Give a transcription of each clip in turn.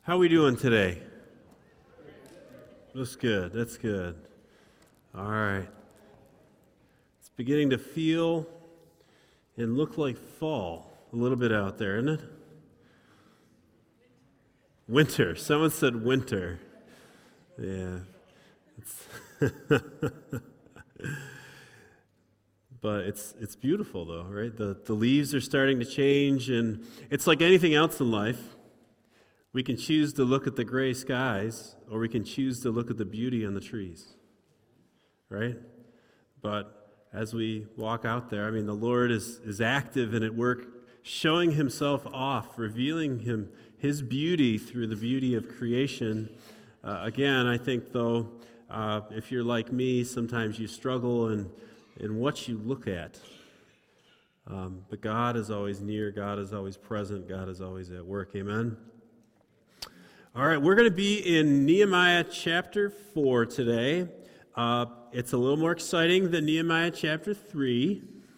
How are we doing today? That's good. That's good. All right. It's beginning to feel and look like fall a little bit out there, isn't it? Winter. Someone said winter. Yeah. But it's beautiful though, right? The leaves are starting to change, and it's like anything else in life. We can choose to look at the gray skies, or we can choose to look at the beauty on the trees, right? But as we walk out there, the Lord is active and at work, showing himself off, revealing his beauty through the beauty of creation. Again, I think, though, if you're like me, sometimes you struggle in what you look at. But God is always near, God is always present, God is always at work. Amen? All right, we're going to be in Nehemiah chapter 4 today. It's a little more exciting than Nehemiah chapter 3.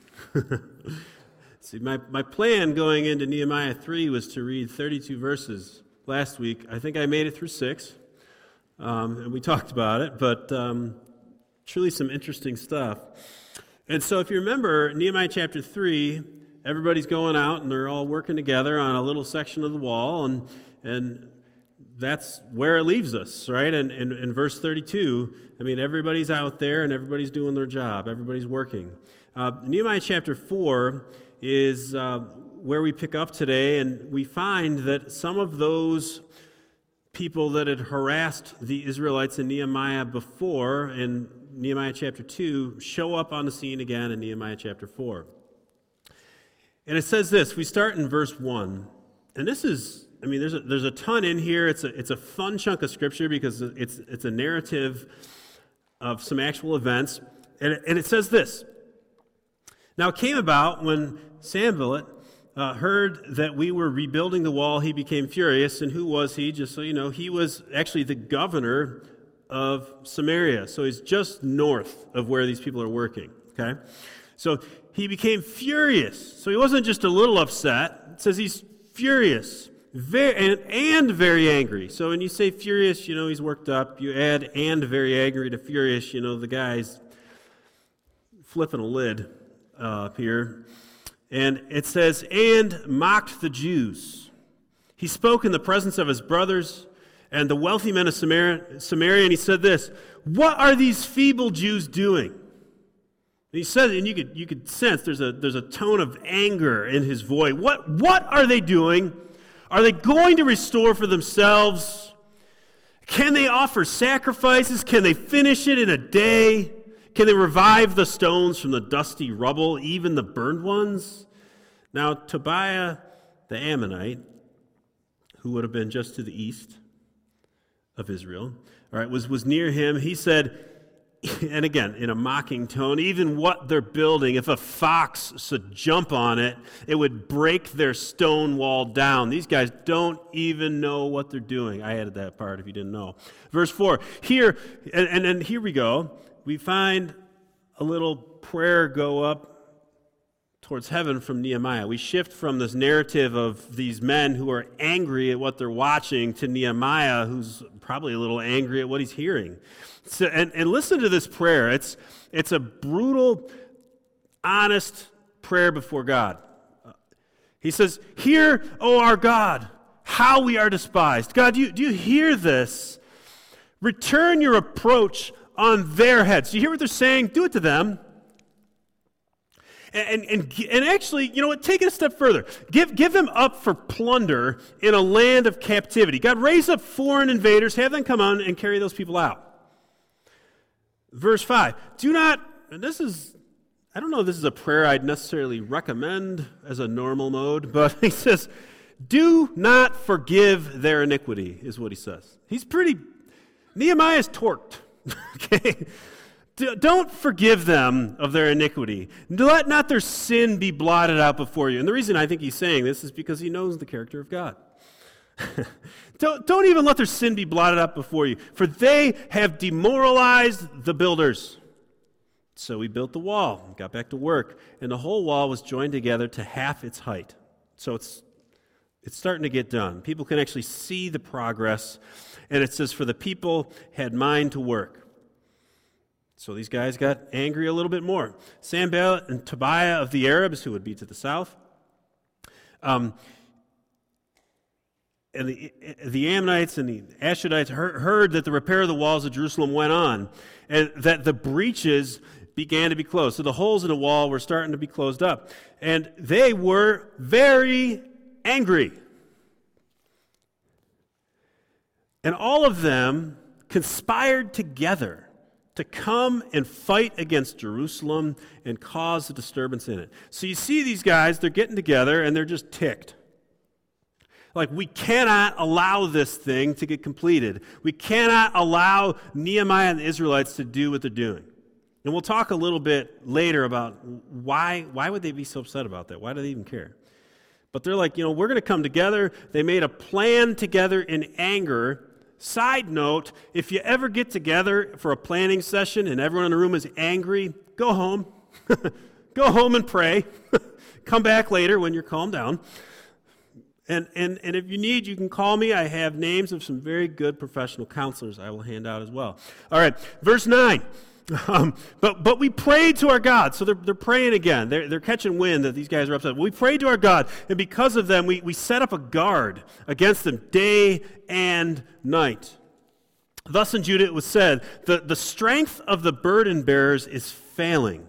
See, my plan going into Nehemiah 3 was to read 32 verses last week. I think I made it through 6, and we talked about it, but truly some interesting stuff. And so if you remember, Nehemiah chapter 3, everybody's going out, and they're all working together on a little section of the wall, and that's where it leaves us, right? And in verse 32, everybody's out there and everybody's doing their job. Everybody's working. Nehemiah chapter 4 is where we pick up today, and we find that some of those people that had harassed the Israelites in Nehemiah before, in Nehemiah chapter 2, show up on the scene again in Nehemiah chapter 4. And it says this. We start in verse 1, and this is... there's a ton in here. It's a fun chunk of scripture because it's a narrative of some actual events. And it says this. Now it came about when Sanballat heard that we were rebuilding the wall, he became furious. And who was he? Just so you know, he was actually the governor of Samaria. So he's just north of where these people are working. Okay? So he became furious. So he wasn't just a little upset. It says he's furious. Very angry. So when you say furious, he's worked up. You add and very angry to furious, the guy's flipping a lid up here. And it says, and mocked the Jews. He spoke in the presence of his brothers and the wealthy men of Samaria, and he said this, what are these feeble Jews doing? And he said, and you could sense there's a tone of anger in his voice. What are they doing? Are they going to restore for themselves? Can they offer sacrifices? Can they finish it in a day? Can they revive the stones from the dusty rubble, even the burned ones? Now, Tobiah the Ammonite, who would have been just to the east of Israel, all right, was near him. He said, and again, in a mocking tone, even what they're building, if a fox should jump on it, it would break their stone wall down. These guys don't even know what they're doing. I added that part if you didn't know. Verse 4, here, and then here we go. We find a little prayer go up towards heaven from Nehemiah. We shift from this narrative of these men who are angry at what they're watching to Nehemiah, who's probably a little angry at what he's hearing. So, and listen to this prayer. It's a brutal, honest prayer before God. He says, hear, O our God, how we are despised. God, do you hear this? Return your approach on their heads. Do you hear what they're saying? Do it to them. And actually, you know what? Take it a step further. Give them up for plunder in a land of captivity. God, raise up foreign invaders, have them come on and carry those people out. Verse 5, do not, and this is, I don't know if this is a prayer I'd necessarily recommend as a normal mode, but he says, do not forgive their iniquity, is what he says. Nehemiah's torqued, okay? Don't forgive them of their iniquity. Let not their sin be blotted out before you. And the reason I think he's saying this is because he knows the character of God. Don't even let their sin be blotted out before you, for they have demoralized the builders. So we built the wall, got back to work, and the whole wall was joined together to half its height. So It's starting to get done. People can actually see the progress. And it says, for the people had mind to work. So these guys got angry a little bit more. Sanballat and Tobiah of the Arabs, who would be to the south, and the Ammonites and the Ashdodites heard that the repair of the walls of Jerusalem went on, and that the breaches began to be closed. So the holes in the wall were starting to be closed up. And they were very angry. And all of them conspired together to come and fight against Jerusalem and cause a disturbance in it. So you see these guys, they're getting together and they're just ticked. Like, we cannot allow this thing to get completed. We cannot allow Nehemiah and the Israelites to do what they're doing. And we'll talk a little bit later about why would they be so upset about that? Why do they even care? But they're like, we're going to come together. They made a plan together in anger. Side note, if you ever get together for a planning session and everyone in the room is angry, go home. Go home and pray. Come back later when you're calmed down. And if you need, you can call me. I have names of some very good professional counselors I will hand out as well. All right, verse 9. But we prayed to our God. So they're praying again. They're catching wind that these guys are upset. We prayed to our God, and because of them, we set up a guard against them day and night. Thus in Judah it was said, the strength of the burden bearers is failing,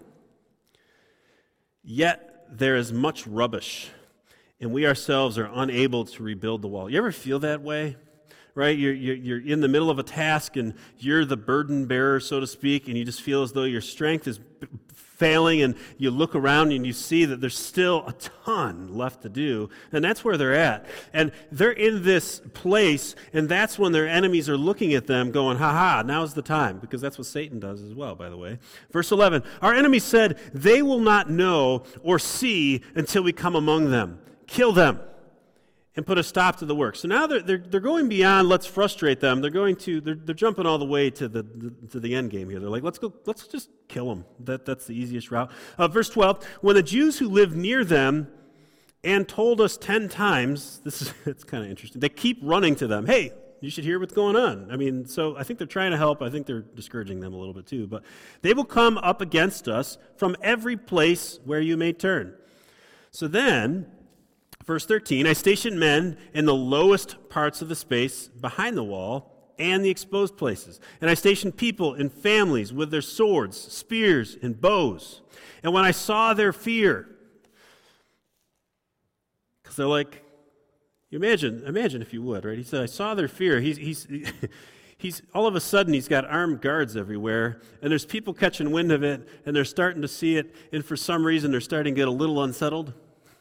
yet there is much rubbish, and we ourselves are unable to rebuild the wall. You ever feel that way? Right? You're in the middle of a task and you're the burden bearer, so to speak, and you just feel as though your strength is failing, and you look around and you see that there's still a ton left to do, and that's where they're at. And they're in this place, and that's when their enemies are looking at them going, ha, now's the time, because that's what Satan does as well, by the way. Verse 11, our enemies said, they will not know or see until we come among them. Kill them and put a stop to the work. So now they're going beyond let's frustrate them. They're jumping all the way to the end game here. They're like, let's just kill them. That's the easiest route. Verse 12, when the Jews who lived near them and told us 10 times, it's kind of interesting. They keep running to them. Hey, you should hear what's going on. I mean, so I think they're trying to help. I think they're discouraging them a little bit too. But they will come up against us from every place where you may turn. So then, verse 13, I stationed men in the lowest parts of the space behind the wall and the exposed places. And I stationed people in families with their swords, spears, and bows. And when I saw their fear, because they're like, you imagine if you would, right? He said, I saw their fear. He's all of a sudden, he's got armed guards everywhere, and there's people catching wind of it, and they're starting to see it, and for some reason, they're starting to get a little unsettled.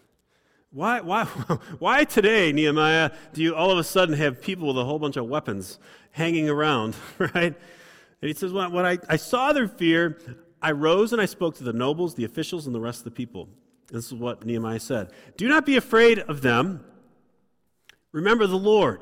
Why today, Nehemiah, do you all of a sudden have people with a whole bunch of weapons hanging around, right? And he says, when I saw their fear, I rose and I spoke to the nobles, the officials, and the rest of the people. This is what Nehemiah said. Do not be afraid of them. Remember the Lord.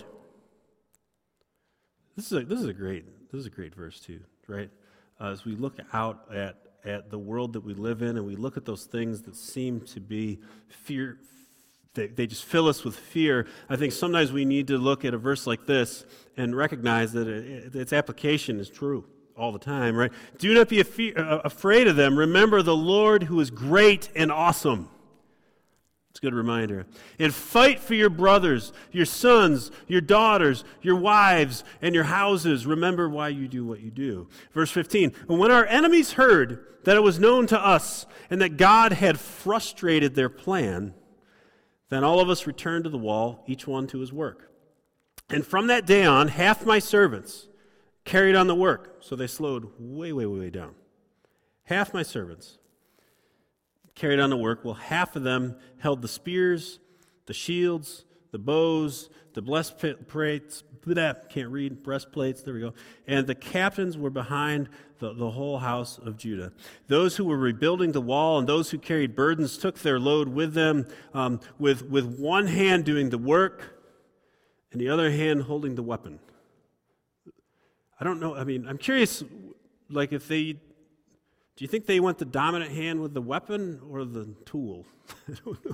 This is a great verse too, right? As we look out at the world that we live in, and we look at those things that seem to be fear. They just fill us with fear. I think sometimes we need to look at a verse like this and recognize that its application is true all the time, right? Do not be afraid of them. Remember the Lord who is great and awesome. It's a good reminder. And fight for your brothers, your sons, your daughters, your wives, and your houses. Remember why you do what you do. Verse 15, and when our enemies heard that it was known to us and that God had frustrated their plan, then all of us returned to the wall, each one to his work. And from that day on, half my servants carried on the work. So they slowed way down. Half my servants carried on the work. Well, half of them held the spears, the shields, the bows, the breastplates, breastplates, there we go. And the captains were behind the whole house of Judah. Those who were rebuilding the wall and those who carried burdens took their load with them, with one hand doing the work and the other hand holding the weapon. I don't know, I'm curious, like do you think they went the dominant hand with the weapon or the tool? I don't know.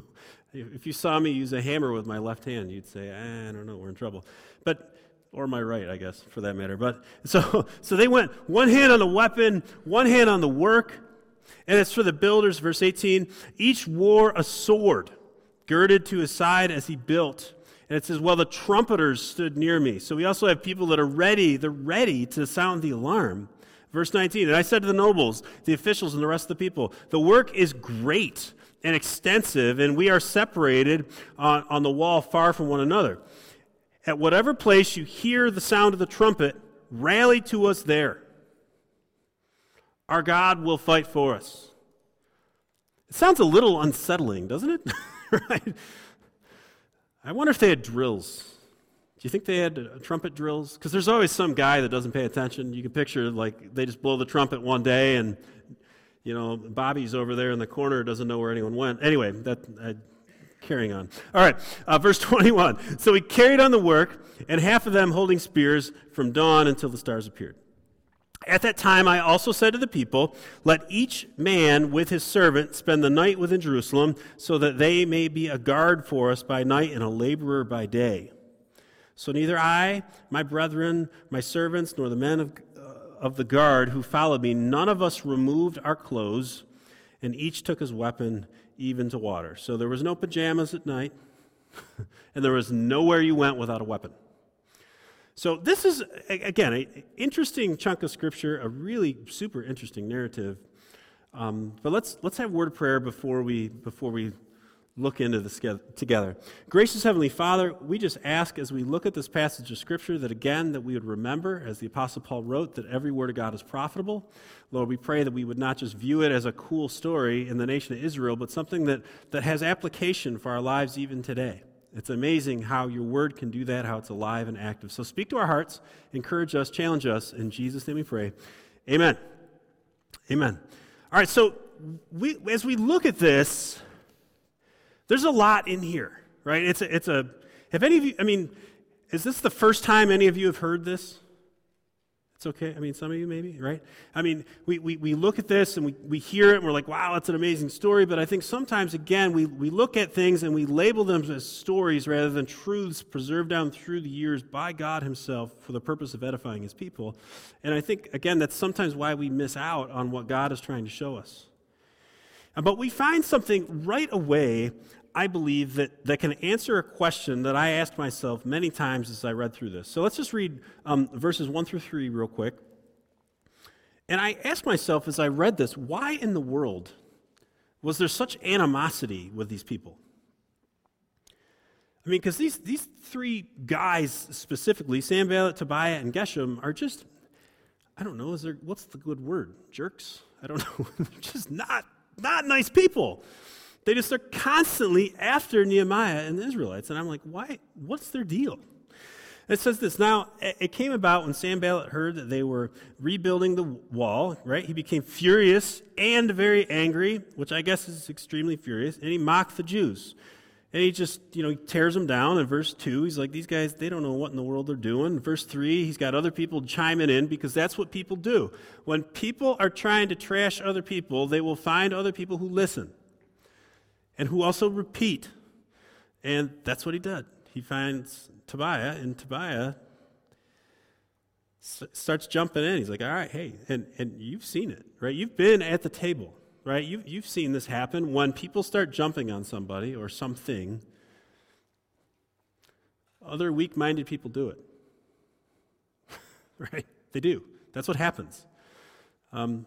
If you saw me use a hammer with my left hand, you'd say, I don't know, we're in trouble. Or my right, I guess, for that matter. But so they went one hand on the weapon, one hand on the work. And it's for the builders, verse 18. Each wore a sword girded to his side as he built. And it says, well, the trumpeters stood near me. So we also have people that are ready. They're ready to sound the alarm. Verse 19, and I said to the nobles, the officials, and the rest of the people, the work is great and extensive, and we are separated on the wall far from one another. At whatever place you hear the sound of the trumpet, rally to us there. Our God will fight for us. It sounds a little unsettling, doesn't it? Right? I wonder if they had drills. Do you think they had trumpet drills? Because there's always some guy that doesn't pay attention. You can picture, like, they just blow the trumpet one day, and, Bobby's over there in the corner, doesn't know where anyone went. Anyway, carrying on. All right, verse 21. So we carried on the work, and half of them holding spears from dawn until the stars appeared. At that time I also said to the people, let each man with his servant spend the night within Jerusalem, so that they may be a guard for us by night and a laborer by day. So neither I, my brethren, my servants, nor the men of the guard who followed me, none of us removed our clothes, and each took his weapon even to water. So there was no pajamas at night, and there was nowhere you went without a weapon. So this is, again, an interesting chunk of Scripture, a really super interesting narrative. But let's have a word of prayer before we look into this together. Gracious Heavenly Father, we just ask as we look at this passage of Scripture that we would remember, as the Apostle Paul wrote, that every word of God is profitable. Lord, we pray that we would not just view it as a cool story in the nation of Israel, but something that has application for our lives even today. It's amazing how your word can do that, how it's alive and active. So speak to our hearts, encourage us, challenge us. In Jesus' name we pray. Amen. Amen. All right, so as we look at this, there's a lot in here, right? Have any of you, is this the first time any of you have heard this? It's okay. Some of you maybe, right? We look at this and we hear it and we're like, wow, that's an amazing story. But I think sometimes, again, we look at things and we label them as stories rather than truths preserved down through the years by God himself for the purpose of edifying his people. And I think, again, that's sometimes why we miss out on what God is trying to show us. But we find something right away, I believe, that can answer a question that I asked myself many times as I read through this. So let's just read verses 1 through 3 real quick. And I asked myself as I read this, why in the world was there such animosity with these people? Because these three guys specifically, Sanballat, Tobiah, and Geshem, are just, I don't know, what's the good word? Jerks? I don't know. They're just not nice people. They're constantly after Nehemiah and the Israelites. And I'm like, why? What's their deal? It says this, now, it came about when Sanballat heard that they were rebuilding the wall, right? He became furious and very angry, which I guess is extremely furious, and he mocked the Jews. And he just, he tears them down. In verse 2, he's like, these guys, they don't know what in the world they're doing. In verse 3, he's got other people chiming in because that's what people do. When people are trying to trash other people, they will find other people who listen and who also repeat. And that's what he did. He finds Tobiah, and Tobiah starts jumping in. He's like, all right, hey, and you've seen it, right? You've been at the table. Right? You've seen this happen. When people start jumping on somebody or something, other weak-minded people do it. Right? They do. That's what happens. And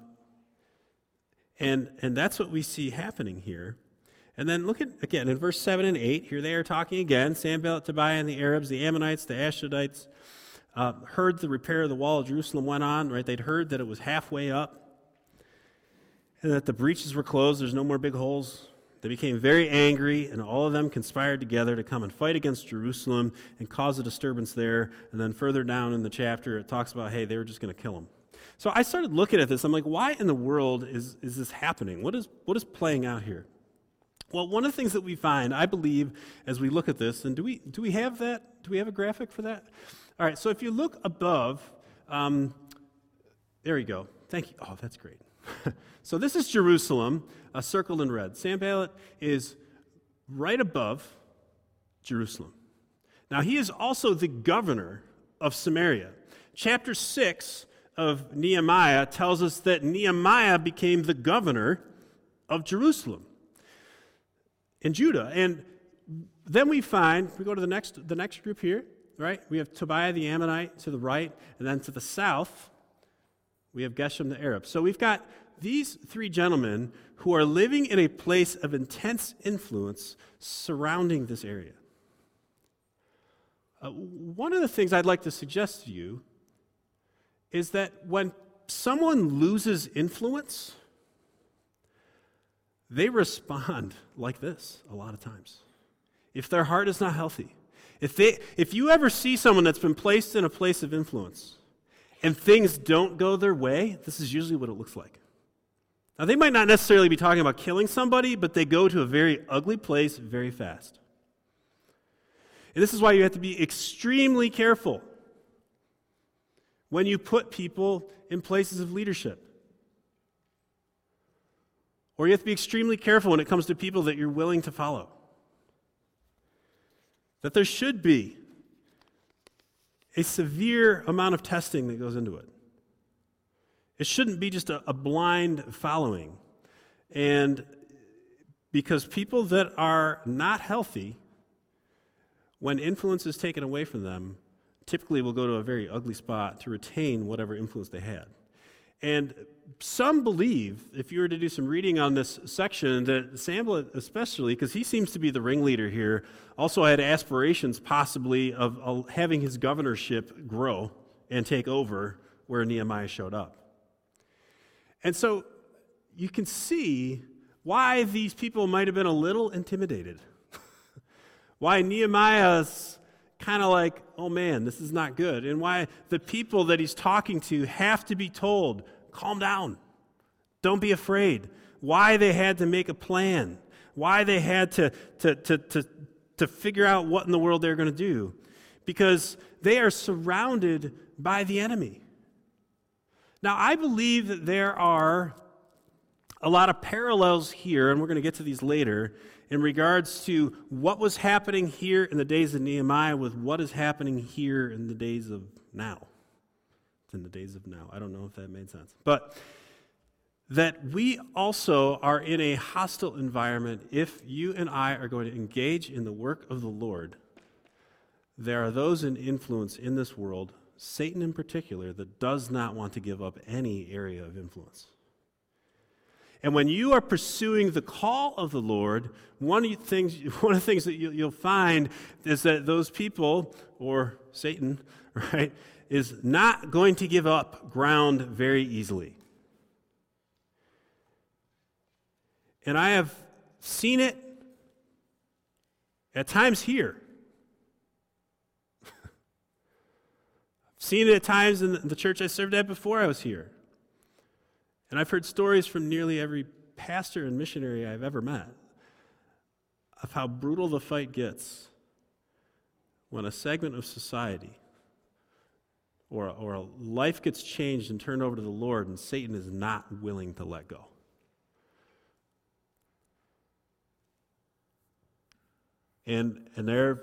that's what we see happening here. And then look at, again, in verse 7 and 8, here they are talking again. Sanballat, Tobiah, and the Arabs, the Ammonites, the Ashdodites, heard the repair of the wall of Jerusalem went on. Right? They'd heard that it was halfway up, and that the breaches were closed, there's no more big holes. They became very angry, and all of them conspired together to come and fight against Jerusalem and cause a disturbance there. And then further down in the chapter, it talks about, hey, they were just going to kill them. So I started looking at this. I'm like, why in the world is this happening? What is playing out here? Well, one of the things that we find, I believe, as we look at this, and do we have that? Do we have a graphic for that? All right, so if you look above, there you go. Thank you. Oh, that's great. So this is Jerusalem, circled in red. Sanballat is right above Jerusalem. Now, he is also the governor of Samaria. Chapter 6 of Nehemiah tells us that Nehemiah became the governor of Jerusalem in Judah. And then we go to the next group here, right? We have Tobiah the Ammonite to the right, and then to the south, we have Geshem the Arab. So we've got these three gentlemen who are living in a place of intense influence surrounding this area. One of the things I'd like to suggest to you is that when someone loses influence, they respond like this a lot of times. If their heart is not healthy, if you ever see someone that's been placed in a place of influence and things don't go their way, this is usually what it looks like. Now, they might not necessarily be talking about killing somebody, but they go to a very ugly place very fast. And this is why you have to be extremely careful when you put people in places of leadership. Or you have to be extremely careful when it comes to people that you're willing to follow. That there should be a severe amount of testing that goes into it. It shouldn't be just a blind following. And because people that are not healthy, when influence is taken away from them, typically will go to a very ugly spot to retain whatever influence they had. And some believe, if you were to do some reading on this section, that Sanballat especially, because he seems to be the ringleader here, also had aspirations possibly of having his governorship grow and take over where Nehemiah showed up. And so you can see why these people might have been a little intimidated. Why Nehemiah's kind of like, oh man, this is not good. And why the people that he's talking to have to be told, calm down, don't be afraid. Why they had to make a plan. Why they had to figure out what in the world they're going to do. Because they are surrounded by the enemy. Now, I believe that there are a lot of parallels here, and we're going to get to these later, in regards to what was happening here in the days of Nehemiah with what is happening here in the days of now. In the days of now. I don't know if that made sense. But that we also are in a hostile environment if you and I are going to engage in the work of the Lord. There are those in influence in this world, Satan in particular, that does not want to give up any area of influence. And when you are pursuing the call of the Lord, one of the things that you'll find is that those people, or Satan, right, is not going to give up ground very easily. And I have seen it at times here. I've seen it at times in the church I served at before I was here. And I've heard stories from nearly every pastor and missionary I've ever met of how brutal the fight gets when a segment of society or a life gets changed and turned over to the Lord and Satan is not willing to let go. And there,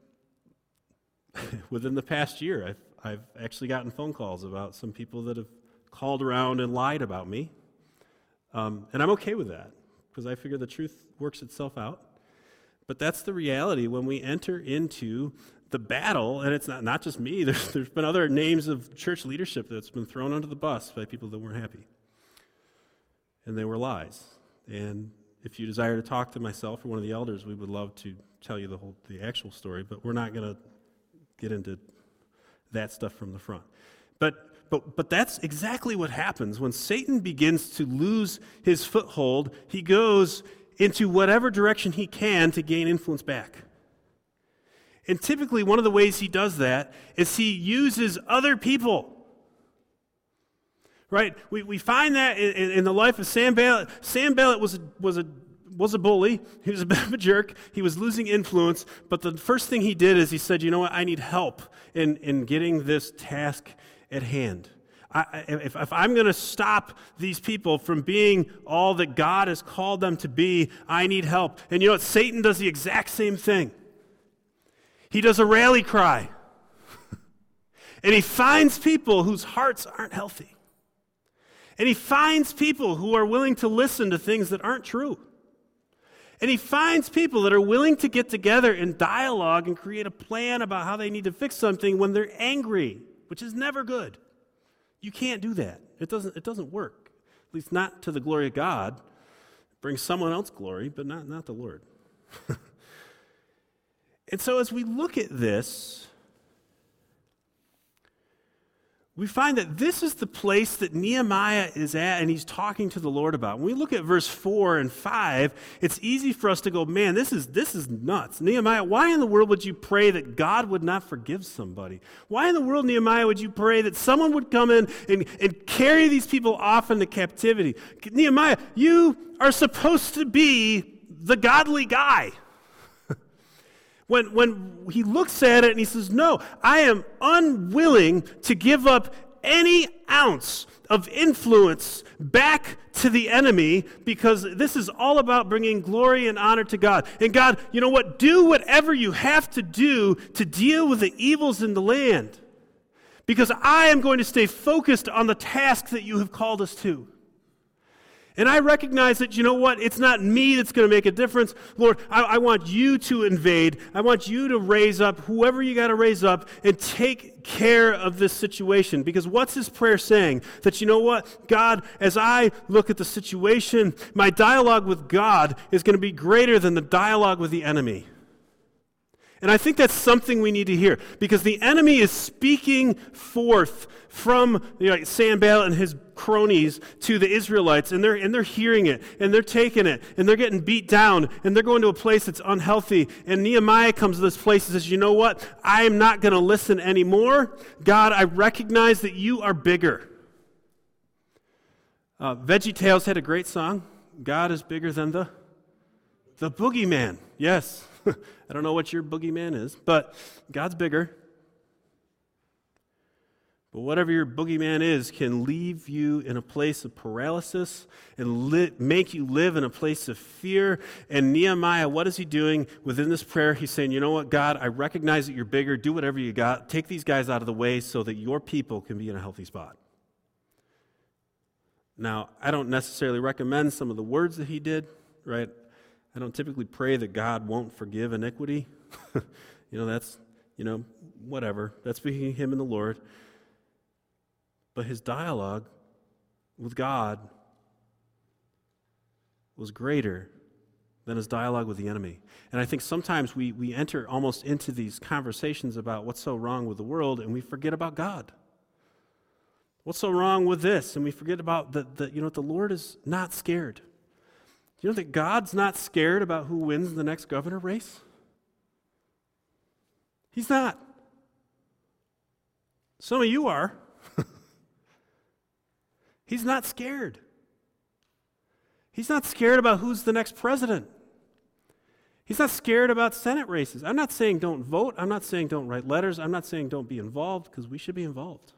within the past year, I've actually gotten phone calls about some people that have called around and lied about me. And I'm okay with that, because I figure the truth works itself out. But that's the reality when we enter into the battle, and it's not just me. There's been other names of church leadership that's been thrown under the bus by people that weren't happy. And they were lies. And if you desire to talk to myself or one of the elders, we would love to tell you the actual story, but we're not going to get into that stuff from the front. But that's exactly what happens. When Satan begins to lose his foothold, he goes into whatever direction he can to gain influence back. And typically one of the ways he does that is he uses other people. Right? We find that in the life of Sanballat. Sanballat was a bully. He was a bit of a jerk. He was losing influence. But the first thing he did is he said, you know what, I need help in getting this task at hand. If I'm going to stop these people from being all that God has called them to be, I need help. And you know what? Satan does the exact same thing. He does a rally cry. And he finds people whose hearts aren't healthy. And he finds people who are willing to listen to things that aren't true. And he finds people that are willing to get together in dialogue and create a plan about how they need to fix something when they're angry, which is never good. You can't do that. It doesn't work. At least not to the glory of God. It brings someone else glory, but not the Lord. And so as we look at this, we find that this is the place that Nehemiah is at, and he's talking to the Lord about. When we look at verse 4 and 5, it's easy for us to go, man, this is nuts. Nehemiah, why in the world would you pray that God would not forgive somebody? Why in the world, Nehemiah, would you pray that someone would come in and carry these people off into captivity? Nehemiah, you are supposed to be the godly guy. When he looks at it and he says, no, I am unwilling to give up any ounce of influence back to the enemy because this is all about bringing glory and honor to God. And God, you know what? Do whatever you have to do to deal with the evils in the land because I am going to stay focused on the task that you have called us to. And I recognize that, you know what, it's not me that's going to make a difference. Lord, I want you to invade. I want you to raise up whoever you got to raise up and take care of this situation. Because what's his prayer saying? That, you know what, God, as I look at the situation, my dialogue with God is going to be greater than the dialogue with the enemy. And I think that's something we need to hear because the enemy is speaking forth from Sanballat and his cronies to the Israelites, and they're hearing it, and they're taking it, and they're getting beat down, and they're going to a place that's unhealthy. And Nehemiah comes to this place and says, you know what? I am not going to listen anymore. God, I recognize that you are bigger. VeggieTales had a great song, God is bigger than the boogeyman. Yes. I don't know what your boogeyman is, but God's bigger. But whatever your boogeyman is can leave you in a place of paralysis and make you live in a place of fear. And Nehemiah, what is he doing within this prayer? He's saying, you know what, God, I recognize that you're bigger. Do whatever you got. Take these guys out of the way so that your people can be in a healthy spot. Now, I don't necessarily recommend some of the words that he did, right? I don't typically pray that God won't forgive iniquity. That's, whatever. That's between him and the Lord. But his dialogue with God was greater than his dialogue with the enemy. And I think sometimes we enter almost into these conversations about what's so wrong with the world, and we forget about God. What's so wrong with this? And we forget about the Lord is not scared. Do you know that God's not scared about who wins the next governor race? He's not. Some of you are. He's not scared. He's not scared about who's the next president. He's not scared about Senate races. I'm not saying don't vote. I'm not saying don't write letters. I'm not saying don't be involved, because we should be involved.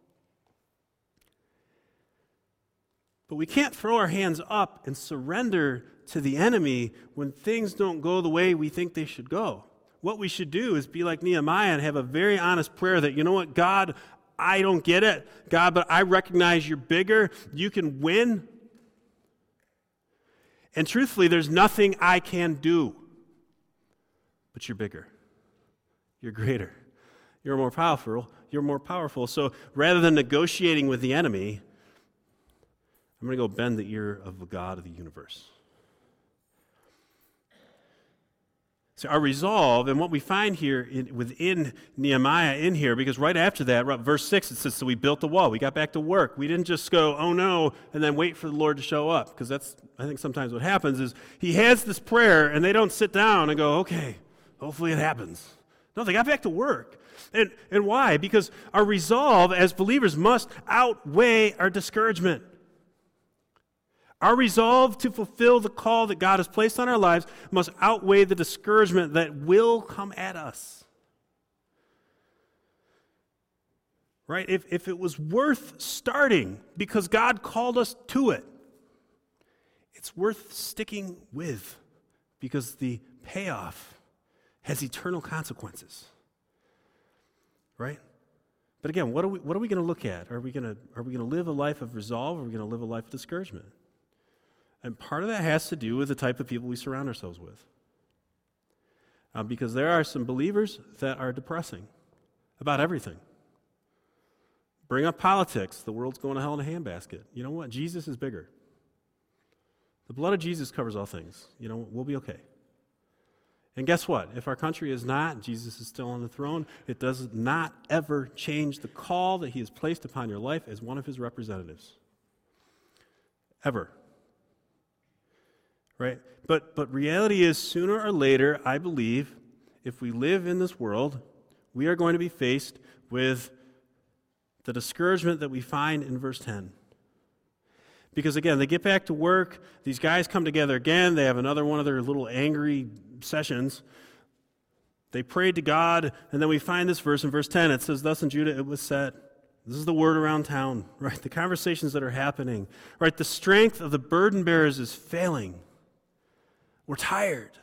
But we can't throw our hands up and surrender to the enemy when things don't go the way we think they should go. What we should do is be like Nehemiah and have a very honest prayer that, you know what, God, I don't get it, God, but I recognize you're bigger. You can win. And truthfully, there's nothing I can do. But you're bigger. You're greater. You're more powerful. You're more powerful. So rather than negotiating with the enemy, I'm going to go bend the ear of the God of the universe. So our resolve, and what we find here within Nehemiah in here, because right after that, verse 6, it says, so we built the wall. We got back to work. We didn't just go, oh no, and then wait for the Lord to show up. Because that's, I think sometimes what happens is he has this prayer, and they don't sit down and go, okay, hopefully it happens. No, they got back to work. And why? Because our resolve as believers must outweigh our discouragement. Our resolve to fulfill the call that God has placed on our lives must outweigh the discouragement that will come at us. right? If it was worth starting because God called us to it, it's worth sticking with because the payoff has eternal consequences, right? But again, what are we going to look at? Are we going to live a life of resolve, or are we going to live a life of discouragement? And part of that has to do with the type of people we surround ourselves with. Because there are some believers that are depressing about everything. Bring up politics. The world's going to hell in a handbasket. You know what? Jesus is bigger. The blood of Jesus covers all things. You know, we'll be okay. And guess what? If our country is not, Jesus is still on the throne, it does not ever change the call that he has placed upon your life as one of his representatives. Ever. Right? But reality is, sooner or later, I believe, if we live in this world, we are going to be faced with the discouragement that we find in verse 10. Because again, they get back to work, these guys come together again, they have another one of their little angry sessions. They prayed to God, and then we find this verse in verse 10. It says, "Thus in Judah it was said," this is the word around town, right? The conversations that are happening, right? The strength of the burden bearers is failing. We're tired.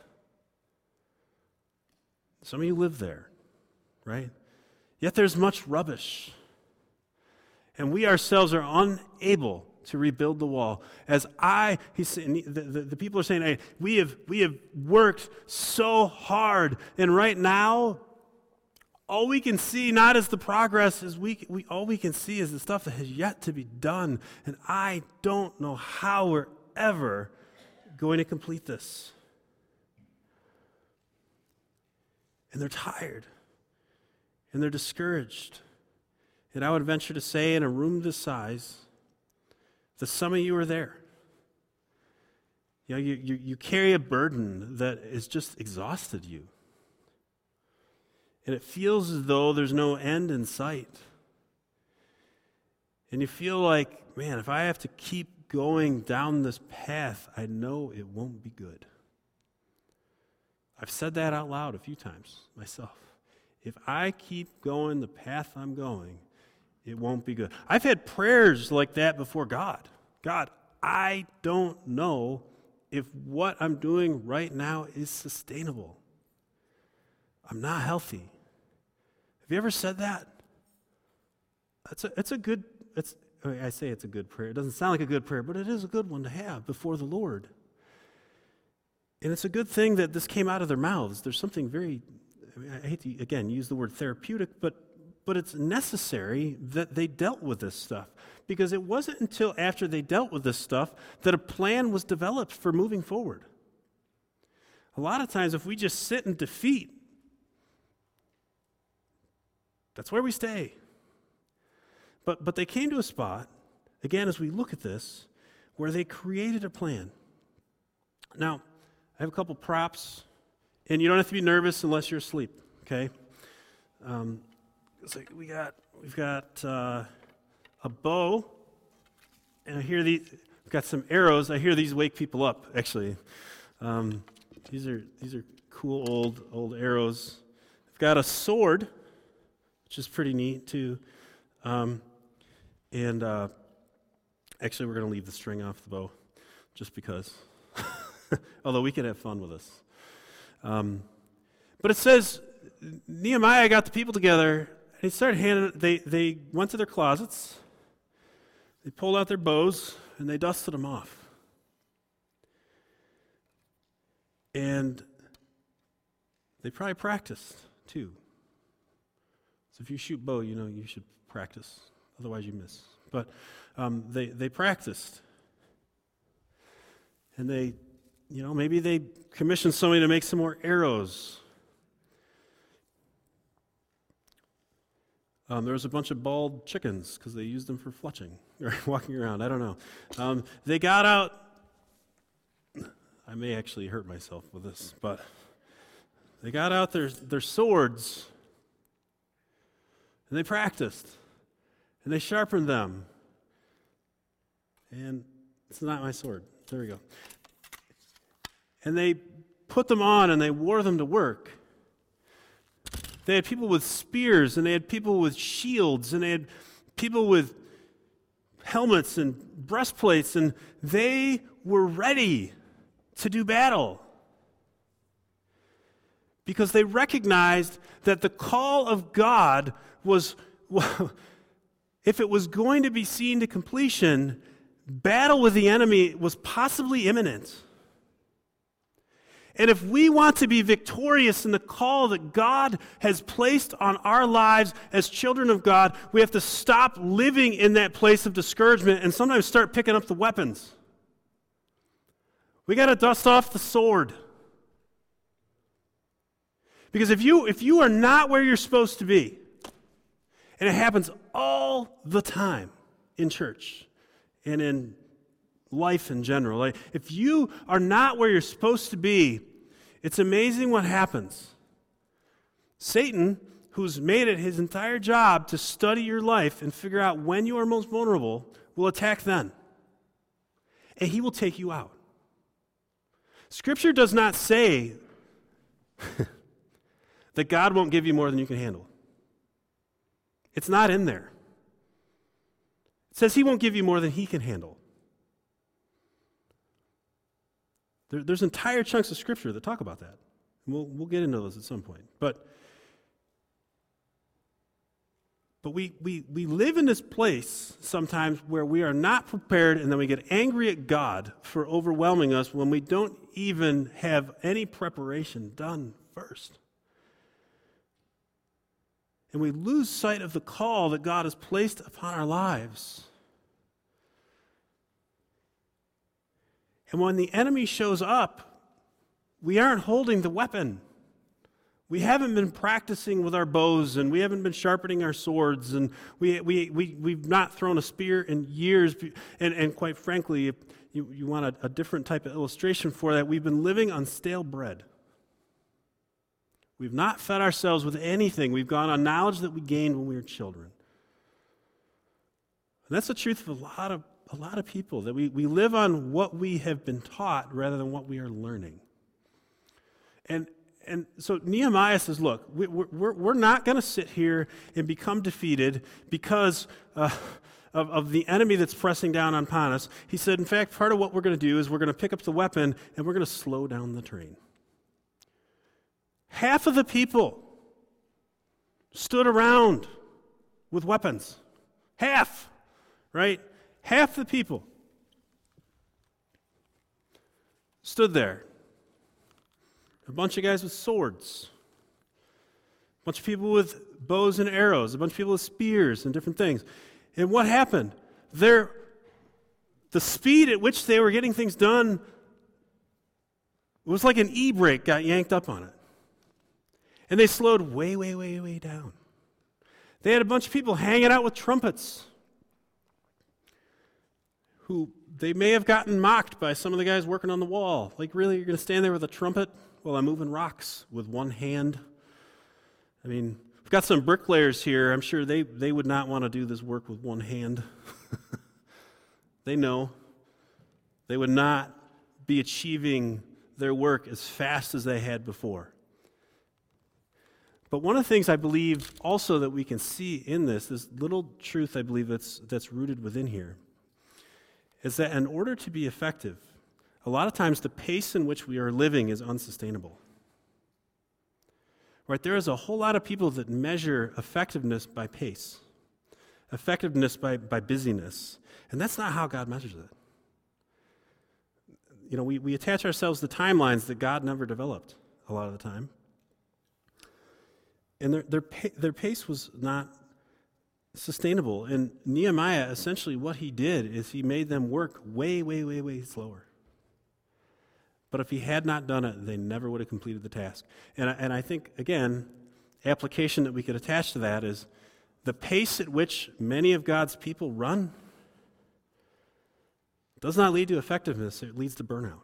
Some of you live there, right? Yet there's much rubbish. And we ourselves are unable to rebuild the wall. The people are saying, hey, we have worked so hard, and right now, all we can see not is the progress, is all we can see is the stuff that has yet to be done, and I don't know how we're ever going to complete this. And they're tired, and they're discouraged. And I would venture to say, in a room this size, that some of you are there. You know, you carry a burden that has just exhausted you. And it feels as though there's no end in sight. And you feel like, man, if I have to keep going down this path, I know it won't be good. I've said that out loud a few times myself. If I keep going the path I'm going, it won't be good. I've had prayers like that before God. God, I don't know if what I'm doing right now is sustainable. I'm not healthy. Have you ever said that? I say it's a good prayer. It doesn't sound like a good prayer, but it is a good one to have before the Lord. And it's a good thing that this came out of their mouths. There's something very, I hate to, again, use the word therapeutic, but it's necessary that they dealt with this stuff. Because it wasn't until after they dealt with this stuff that a plan was developed for moving forward. A lot of times, if we just sit in defeat, that's where we stay. But they came to a spot, again, as we look at this, where they created a plan. Now, I have a couple props, and you don't have to be nervous unless you're asleep, okay? We've got a bow, and I hear we've got some arrows. I hear these wake people up, actually. These are cool old arrows. I've got a sword, which is pretty neat too. Actually, we're going to leave the string off the bow, just because. Although we could have fun with this. But it says, Nehemiah got the people together, and he started they went to their closets, they pulled out their bows, and they dusted them off. And they probably practiced, too. So if you shoot bow, you know you should practice. Otherwise you miss. But they practiced. And maybe they commissioned somebody to make some more arrows. There was a bunch of bald chickens because they used them for fletching or walking around. I don't know. They got out. I may actually hurt myself with this, but they got out their swords and they practiced and they sharpened them. And it's not my sword. There we go. And they put them on and they wore them to work. They had people with spears, and they had people with shields, and they had people with helmets and breastplates, and they were ready to do battle. Because they recognized that the call of God was, if it was going to be seen to completion, battle with the enemy was possibly imminent. And if we want to be victorious in the call that God has placed on our lives as children of God, we have to stop living in that place of discouragement and sometimes start picking up the weapons. We got to dust off the sword. Because if you are not where you're supposed to be, and it happens all the time in church and in life in general, like if you are not where you're supposed to be, it's amazing what happens. Satan, who's made it his entire job to study your life and figure out when you are most vulnerable, will attack then. And he will take you out. Scripture does not say that God won't give you more than you can handle. It's not in there. It says he won't give you more than he can handle. There's entire chunks of Scripture that talk about that. We'll get into those at some point. But we live in this place sometimes where we are not prepared, and then we get angry at God for overwhelming us when we don't even have any preparation done first. And we lose sight of the call that God has placed upon our lives. And when the enemy shows up, we aren't holding the weapon. We haven't been practicing with our bows, and we haven't been sharpening our swords, and we've not thrown a spear in years. And quite frankly, if you want a different type of illustration for that, we've been living on stale bread. We've not fed ourselves with anything. We've gone on knowledge that we gained when we were children. And that's the truth of a lot of people, that we live on what we have been taught rather than what we are learning. And so Nehemiah says, look, we're not going to sit here and become defeated because of the enemy that's pressing down upon us. He said, in fact, part of what we're going to do is we're going to pick up the weapon and we're going to slow down the train. Half of the people stood around with weapons. Half, right? Half the people stood there. A bunch of guys with swords. A bunch of people with bows and arrows. A bunch of people with spears and different things. And what happened? The speed at which they were getting things done was like an e-brake got yanked up on it. And they slowed way, way, way, way down. They had a bunch of people hanging out with trumpets who they may have gotten mocked by some of the guys working on the wall. Like, really, you're going to stand there with a trumpet while I'm moving rocks with one hand? I mean, we've got some bricklayers here. I'm sure they would not want to do this work with one hand. They know. They would not be achieving their work as fast as they had before. But one of the things I believe also that we can see in this little truth I believe that's rooted within here, is that in order to be effective, a lot of times the pace in which we are living is unsustainable. Right? There is a whole lot of people that measure effectiveness by pace, effectiveness by busyness, and that's not how God measures it. You know, we attach ourselves to timelines that God never developed a lot of the time. And their pace was not sustainable. And Nehemiah, essentially what he did is he made them work way, way, way, way slower. But if he had not done it, they never would have completed the task. And I think, again, application that we could attach to that is the pace at which many of God's people run does not lead to effectiveness, it leads to burnout.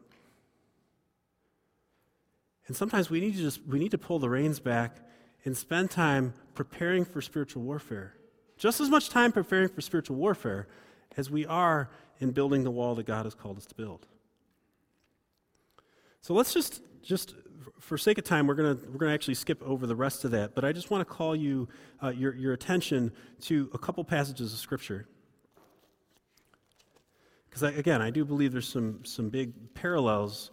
And sometimes we need to pull the reins back and spend time preparing for spiritual warfare. Just as much time preparing for spiritual warfare as we are in building the wall that God has called us to build. So let's just for sake of time, we're gonna actually skip over the rest of that, but I just want to call you your attention to a couple passages of Scripture. Because, again, I do believe there's some big parallels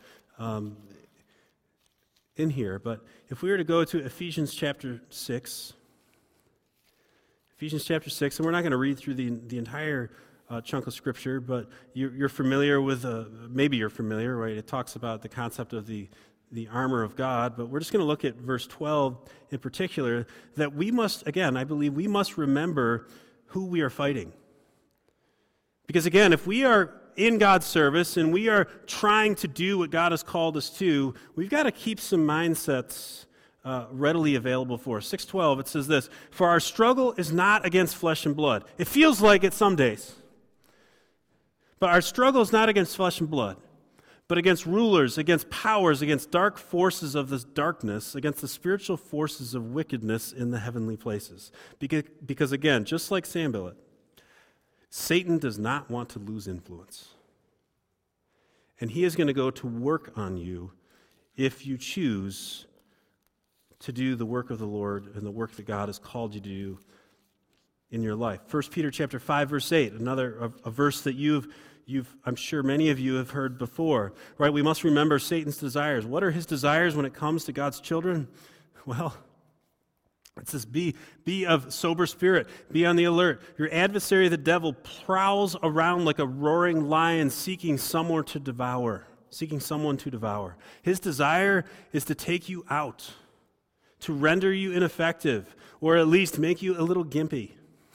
in here. But if we were to go to Ephesians chapter 6, and we're not going to read through the entire chunk of Scripture, but you're familiar with, maybe you're familiar, right? It talks about the concept of the armor of God, but we're just going to look at verse 12 in particular, that we must, again, I believe we must remember who we are fighting. Because again, if we are in God's service and we are trying to do what God has called us to, we've got to keep some mindsets readily available for us. 6:12, it says this, "For our struggle is not against flesh and blood." It feels like it some days. But our struggle is not against flesh and blood, but against rulers, against powers, against dark forces of this darkness, against the spiritual forces of wickedness in the heavenly places. Because again, just like Sanballat, Satan does not want to lose influence. And he is going to go to work on you if you choose to do the work of the Lord and the work that God has called you to do in your life. 1 Peter chapter 5, verse 8, a verse that I'm sure many of you have heard before, right? We must remember Satan's desires. What are his desires when it comes to God's children? Well, it says, be of sober spirit, be on the alert. Your adversary, the devil, prowls around like a roaring lion seeking someone to devour. His desire is to take you out, to render you ineffective, or at least make you a little gimpy.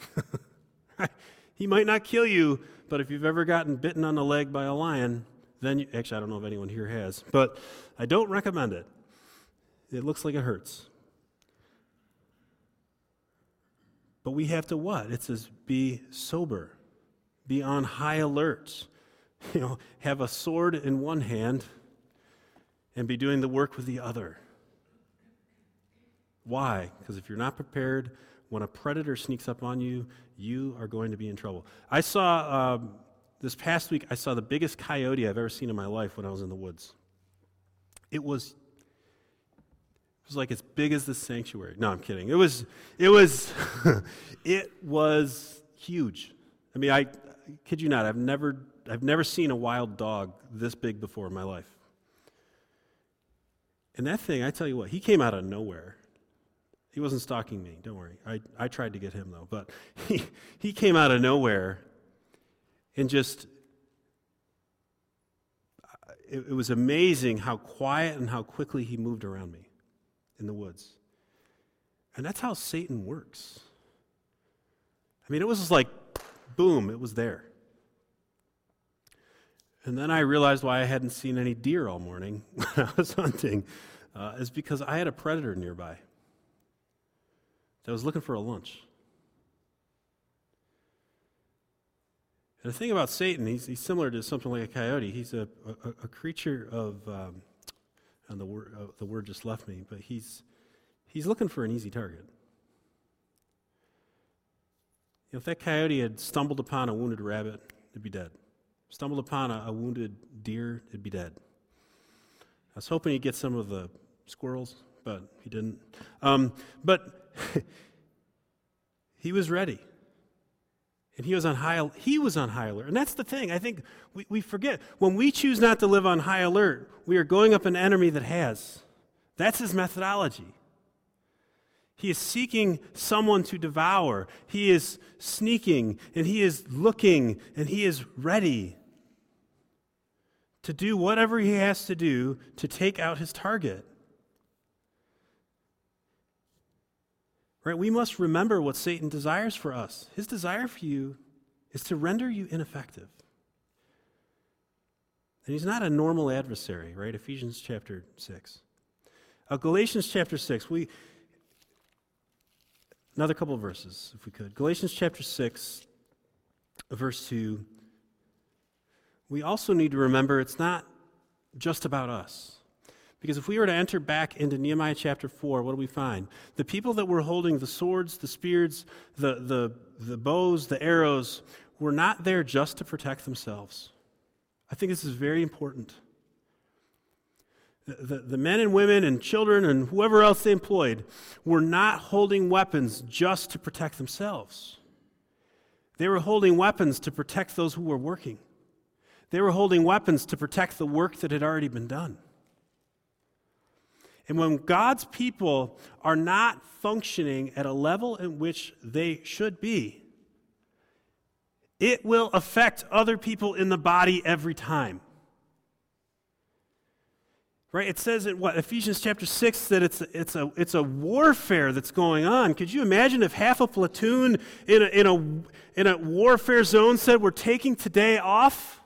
He might not kill you, but if you've ever gotten bitten on the leg by a lion, then actually, I don't know if anyone here has, but I don't recommend it. It looks like it hurts. But we have to what? It says, be sober, be on high alert. Have a sword in one hand and be doing the work with the other. Why? Because if you're not prepared, when a predator sneaks up on you, you are going to be in trouble. I saw, this past week, I saw the biggest coyote I've ever seen in my life when I was in the woods. It was like as big as the sanctuary. No, I'm kidding. It was it was huge. I mean, I kid you not, I've never seen a wild dog this big before in my life. And that thing, I tell you what, he came out of nowhere. He wasn't stalking me, don't worry. I tried to get him though, but he came out of nowhere and just it was amazing how quiet and how quickly he moved around me in the woods. And that's how Satan works. I mean, it was just like, boom, it was there. And then I realized why I hadn't seen any deer all morning when I was hunting, is because I had a predator nearby that was looking for a lunch. And the thing about Satan, he's similar to something like a coyote. He's a creature of, and the word just left me, but he's looking for an easy target. If that coyote had stumbled upon a wounded rabbit, it'd be dead. Stumbled upon a wounded deer, it'd be dead. I was hoping he'd get some of the squirrels, but he didn't. But he was ready. And he was on high alert. And that's the thing. I think we forget. When we choose not to live on high alert, we are going up an enemy that has. That's his methodology. He is seeking someone to devour. He is sneaking, and he is looking, and he is ready to do whatever he has to do to take out his target. Right? We must remember what Satan desires for us. His desire for you is to render you ineffective. And he's not a normal adversary, right? Ephesians chapter 6. Galatians chapter 6. Another couple of verses, if we could. Galatians chapter 6, verse 2. We also need to remember it's not just about us. Because if we were to enter back into Nehemiah chapter 4, what do we find? The people that were holding the swords, the spears, the bows, the arrows, were not there just to protect themselves. I think this is very important. The men and women and children and whoever else they employed were not holding weapons just to protect themselves. They were holding weapons to protect those who were working. They were holding weapons to protect the work that had already been done. And when God's people are not functioning at a level in which they should be, it will affect other people in the body every time. Right? It says in Ephesians chapter 6 that it's a warfare that's going on. Could you imagine if half a platoon in a warfare zone said, "We're taking today off"?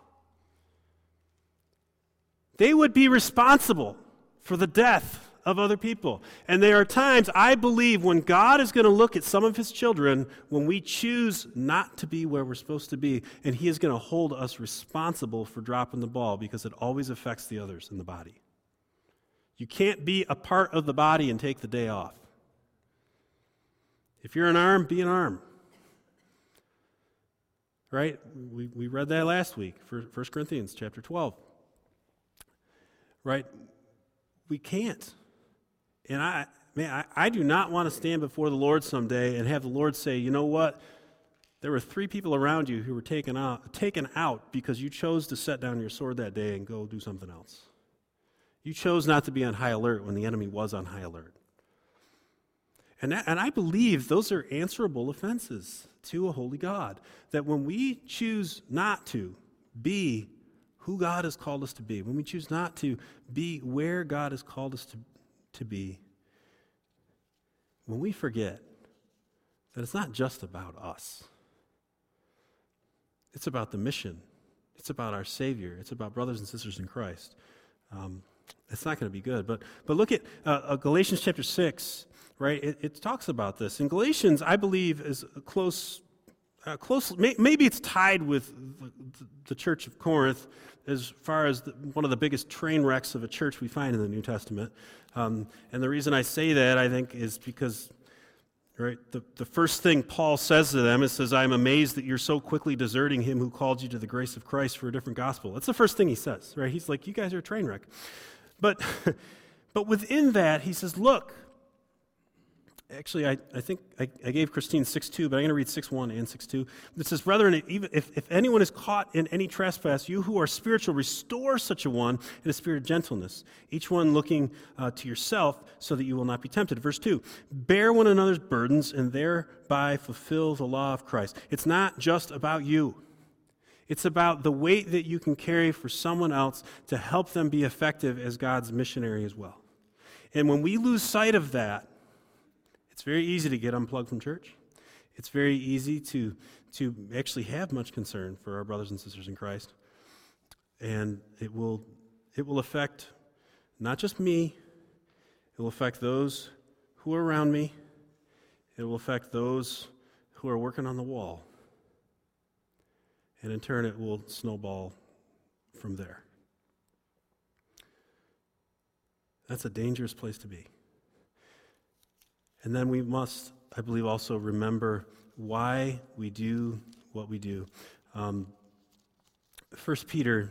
They would be responsible for the death of other people. And there are times, I believe, when God is going to look at some of his children when we choose not to be where we're supposed to be, and he is going to hold us responsible for dropping the ball because it always affects the others in the body. You can't be a part of the body and take the day off. If you're an arm, be an arm. Right? We read that last week, 1 Corinthians chapter 12. Right? We can't. And I do not want to stand before the Lord someday and have the Lord say, "You know what? There were 3 people around you who were taken out because you chose to set down your sword that day and go do something else. You chose not to be on high alert when the enemy was on high alert." And I believe those are answerable offenses to a holy God. That when we choose not to be who God has called us to be, when we choose not to be where God has called us to be, when we forget that it's not just about us. It's about the mission. It's about our Savior. It's about brothers and sisters in Christ. It's not going to be good. But look at Galatians chapter 6, right? It talks about this. In Galatians, I believe, is close, maybe it's tied with the church of Corinth as far as one of the biggest train wrecks of a church we find in the New Testament. And the reason I say that, I think, is because, right, the first thing Paul says to them is, "I'm amazed that you're so quickly deserting him who called you to the grace of Christ for a different gospel." That's the first thing he says, right? He's like, "You guys are a train wreck." But within that, he says, look, actually, I think I gave Christine 6:2, but I'm going to read 6:1 and 6:2. It says, "Brethren, even if anyone is caught in any trespass, you who are spiritual, restore such a one in a spirit of gentleness, each one looking to yourself so that you will not be tempted." Verse 2, "Bear one another's burdens and thereby fulfill the law of Christ." It's not just about you. It's about the weight that you can carry for someone else to help them be effective as God's missionary as well. And when we lose sight of that, it's very easy to get unplugged from church. It's very easy to actually have much concern for our brothers and sisters in Christ. And it will affect not just me, it will affect those who are around me, it will affect those who are working on the wall. And in turn, it will snowball from there. That's a dangerous place to be. And then we must, I believe, also remember why we do what we do. 1 Peter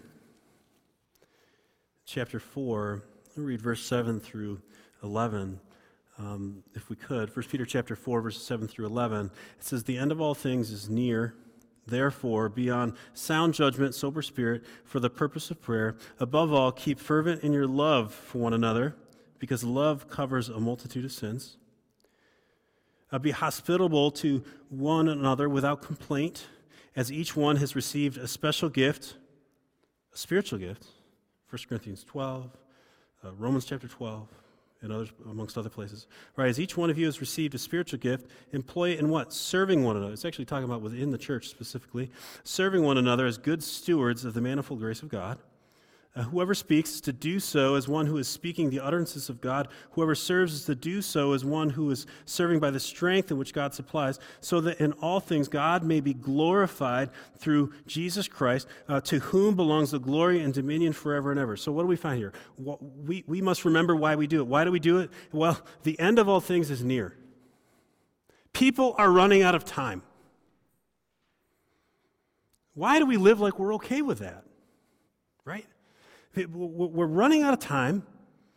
chapter 4, we'll read verse 7 through 11, if we could. 1 Peter chapter 4, verses 7 through 11. It says, "The end of all things is near. Therefore, be on sound judgment, sober spirit, for the purpose of prayer. Above all, keep fervent in your love for one another, because love covers a multitude of sins. Be hospitable to one another without complaint, as each one has received a special gift, a spiritual gift." 1 Corinthians 12, Romans chapter 12, and others, amongst other places. Right, "as each one of you has received a spiritual gift, employ it in what? Serving one another." It's actually talking about within the church specifically. "Serving one another as good stewards of the manifold grace of God. Whoever speaks is to do so as one who is speaking the utterances of God. Whoever serves is to do so as one who is serving by the strength in which God supplies, so that in all things God may be glorified through Jesus Christ, to whom belongs the glory and dominion forever and ever." So what do we find here? We must remember why we do it. Why do we do it? Well, the end of all things is near. People are running out of time. Why do we live like we're okay with that? Right? We're running out of time.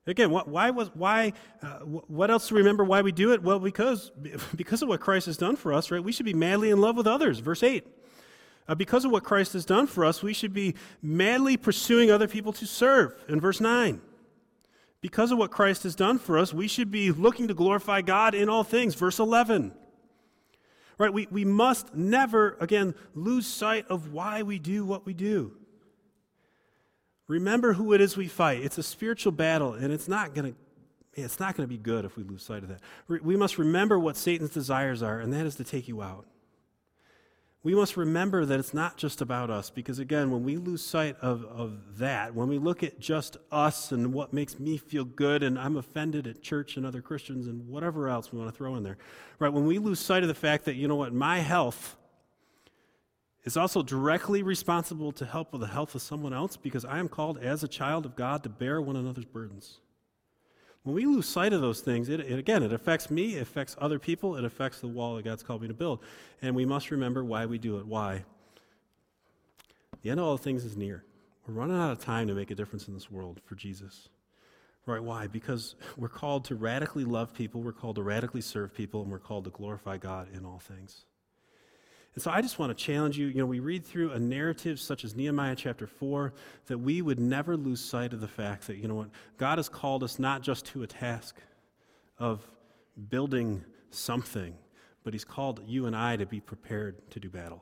Again, what else to remember why we do it? Well, because of what Christ has done for us, right? We should be madly in love with others, verse 8. Because of what Christ has done for us, we should be madly pursuing other people to serve, in verse 9. Because of what Christ has done for us, we should be looking to glorify God in all things, verse 11. Right? We must never, again, lose sight of why we do what we do. Remember who it is we fight. It's a spiritual battle, and it's not going to be good if we lose sight of that. We must remember what Satan's desires are, and that is to take you out. We must remember that it's not just about us, because again, when we lose sight of that, when we look at just us and what makes me feel good, and I'm offended at church and other Christians and whatever else we want to throw in there, right? When we lose sight of the fact that, my health is also directly responsible to help with the health of someone else, because I am called as a child of God to bear one another's burdens. When we lose sight of those things, it affects me, it affects other people, it affects the wall that God's called me to build. And we must remember why we do it. Why? The end of all things is near. We're running out of time to make a difference in this world for Jesus. Right? Why? Because we're called to radically love people, we're called to radically serve people, and we're called to glorify God in all things. And so I just want to challenge you, we read through a narrative such as Nehemiah chapter 4, that we would never lose sight of the fact that, God has called us not just to a task of building something, but he's called you and I to be prepared to do battle.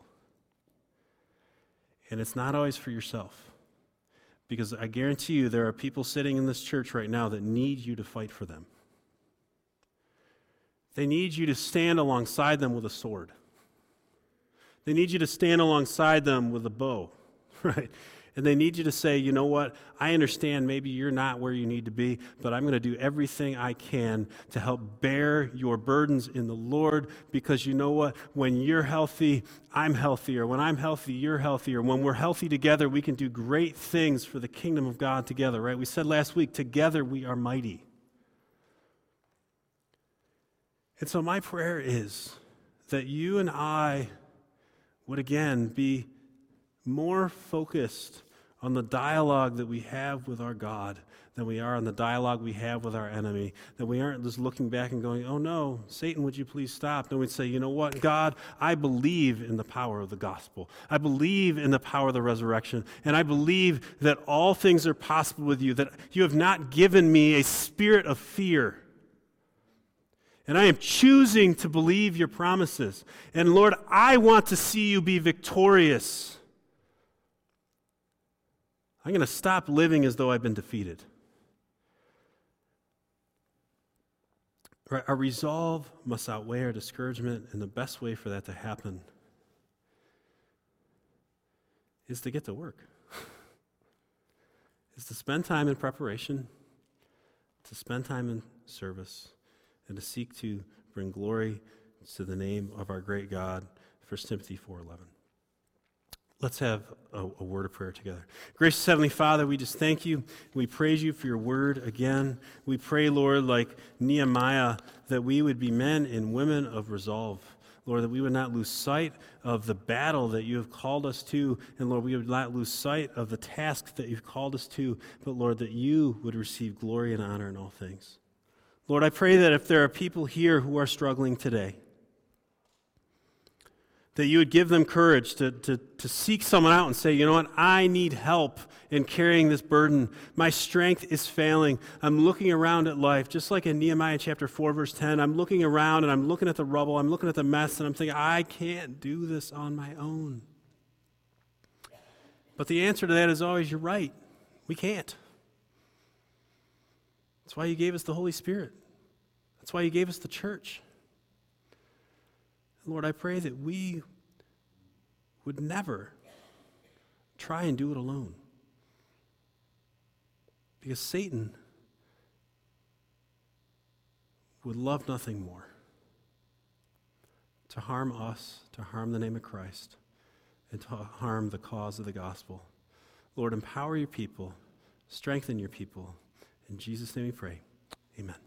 And it's not always for yourself, because I guarantee you there are people sitting in this church right now that need you to fight for them. They need you to stand alongside them with a sword. They need you to stand alongside them with a bow, right? And they need you to say, you know what, I understand maybe you're not where you need to be, but I'm going to do everything I can to help bear your burdens in the Lord, because you know what, when you're healthy, I'm healthier. When I'm healthy, you're healthier. When we're healthy together, we can do great things for the kingdom of God together, right? We said last week, together we are mighty. And so my prayer is that you and I would again be more focused on the dialogue that we have with our God than we are on the dialogue we have with our enemy, that we aren't just looking back and going, oh no, Satan, would you please stop? Then we'd say, you know what, God, I believe in the power of the gospel. I believe in the power of the resurrection, and I believe that all things are possible with you, that you have not given me a spirit of fear. And I am choosing to believe your promises. And Lord, I want to see you be victorious. I'm going to stop living as though I've been defeated. Right? Our resolve must outweigh our discouragement, and the best way for that to happen is to get to work. Is to spend time in preparation, to spend time in service, and to seek to bring glory to the name of our great God, 1 Timothy 4:11. Let's have a word of prayer together. Gracious Heavenly Father, we just thank you. We praise you for your word again. We pray, Lord, like Nehemiah, that we would be men and women of resolve. Lord, that we would not lose sight of the battle that you have called us to. And Lord, we would not lose sight of the task that you've called us to. But Lord, that you would receive glory and honor in all things. Lord, I pray that if there are people here who are struggling today, that you would give them courage to seek someone out and say, you know what, I need help in carrying this burden. My strength is failing. I'm looking around at life, just like in Nehemiah chapter 4, verse 10. I'm looking around and I'm looking at the rubble, I'm looking at the mess, and I'm thinking, I can't do this on my own. But the answer to that is always, you're right. We can't. That's why you gave us the Holy Spirit. That's why you gave us the church. Lord, I pray that we would never try and do it alone. Because Satan would love nothing more to harm us, to harm the name of Christ, and to harm the cause of the gospel. Lord, empower your people, strengthen your people. In Jesus' name we pray. Amen.